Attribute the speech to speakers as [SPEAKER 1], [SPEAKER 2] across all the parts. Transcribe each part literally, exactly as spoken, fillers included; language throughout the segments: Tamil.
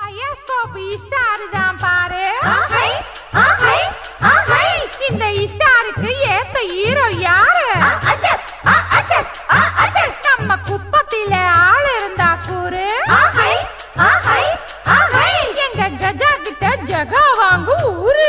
[SPEAKER 1] பயோஸ்கோப் ஸ்டார் தான் பாரு. இந்த ஸ்டாருக்கு ஏத்த ஹீரோ யாரு? நம்ம குப்பத்தில ஆள் இருந்தா கூறு. எங்க கஜா கிட்ட ஜகா வாங்கு ஊரு.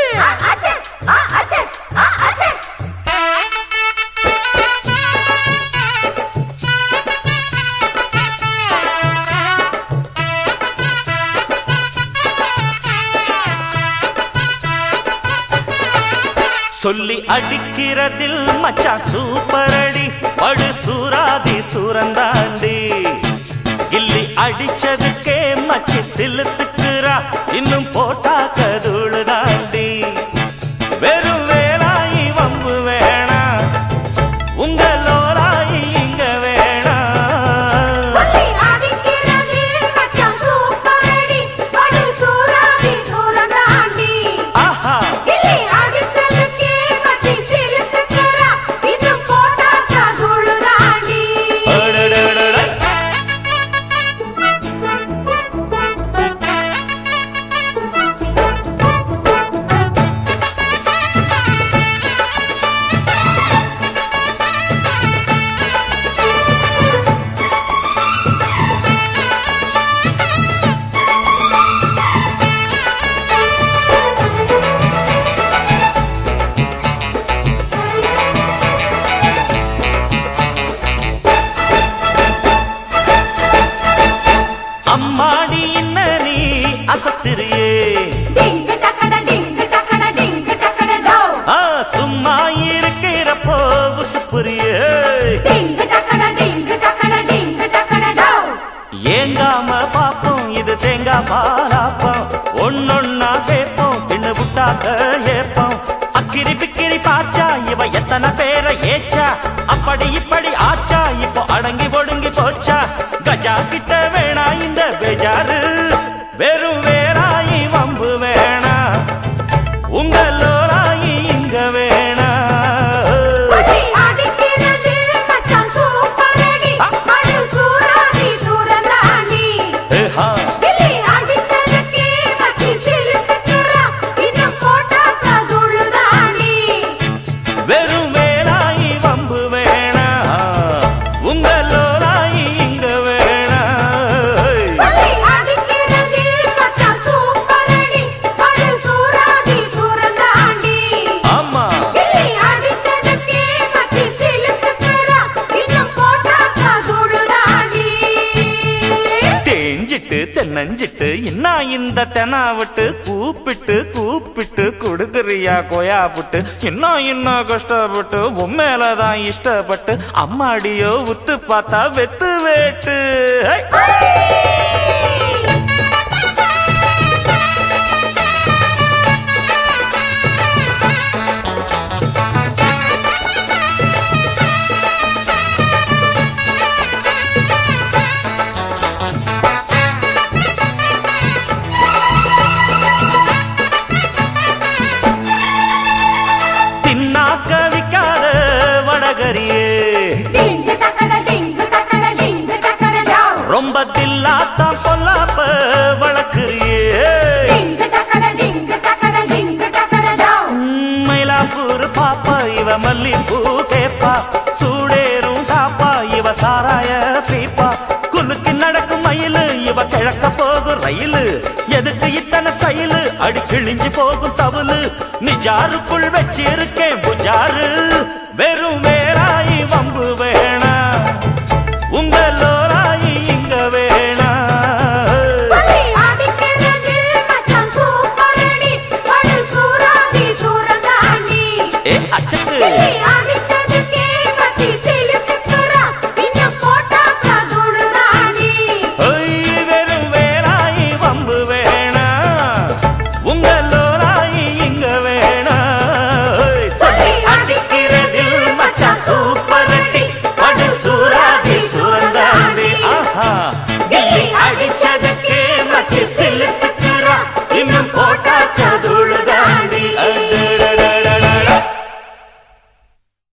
[SPEAKER 2] சொல்லி அடிக்கிறதில் மச்சான் சூப்பர் அடி படு சூராதி சூரந்தாண்டி கில்லி அடிச்சதுக்கே மச்சி சிலுத்துக்குறா இன்னும் போட்டா கதுளு தாண்டி வெறும் வேலாயி வம்பு வேணா உங்களோராயி இங்க வேணா அம்மாடி இன்ன நீ அசத்திரியே சும்மா இருக்கிறப்போ புரியே ஏங்காம பாப்போம் இது தேங்காய் பாலாப்போம் ஒன்னொன்னா கேட்போம் தின்னு விட்டாக்க ஏப்போம் அக்கிரி பிக்கிரி பாச்சா இவ எத்தனை பேரை ஏச்சா அப்படி இப்படி ஆச்சா இப்போ அடங்கி ஒடுங்கி போச்சா கஜா கிட்ட வேணா இந்த பெஜாரு வெறும் வேறாயி வம்பு வேணா உங்களோராயி இங்க வேணா வெறும் வேலாயி வம்பு வேணா உங்களோராயி இங்க வேணா ஆமா தேஞ்சிட்டு தென்னஞ்சிட்டு இன்னா இந்த தெனா விட்டு கூப்பிட்டு கூப்பிட்டு கொடுக்குறியா கொயா புட்டு இன்னும் இன்னும் கஷ்டப்பட்டு உண்மையிலதான் இஷ்டப்பட்டு அம்மாடியோ உத்து பார்த்தா வெத்து வேட்டு கவிக்காத வடகரியே ரொம்ப தில்லாத்தான் பொல்லாப்ப வளர்க்குறியே மயிலாப்பூர் பாப்பா இவ மல்லிப்பூ கேப்பா சூடேரும் காப்பா இவ சாராய பீப்பா குலுக்கி நடக்கும் மயிலு இவ கிழக்க போகும் ரயிலு எதுக்கு இத்தனை ஸ்டைலு அடி கிழிஞ்சு போகும் தவுலு நிஜாருக்குள் வச்சிருக்கேன் புஜாரு வெறும்